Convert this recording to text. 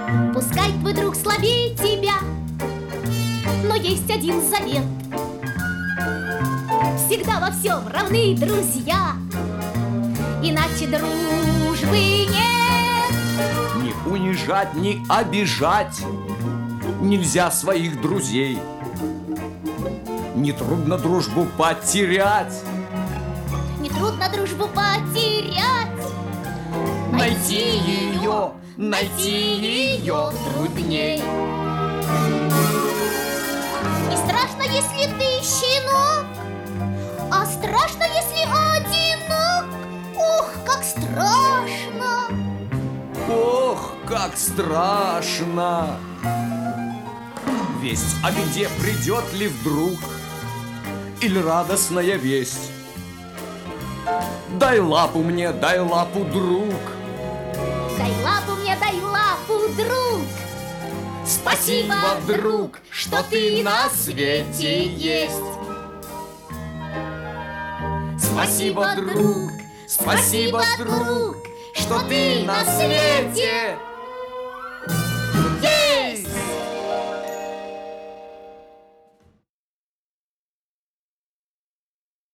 Пускай твой друг слабее тебя, но есть один завет: всегда во всем равны друзья, иначе дружбы нет. Не унижать, не обижать нельзя своих друзей. Нетрудно дружбу потерять. Нетрудно дружбу потерять. Найти ее трудней. Не страшно, если ты щенок, а страшно, если одинок. Ох, как страшно! Ох, как страшно! Весть о беде придет ли вдруг, или радостная весть? Дай лапу мне, дай лапу, друг. Дай лапу мне, дай лапу, друг. Спасибо, друг, что ты на свете есть. Спасибо, друг, что ты на свете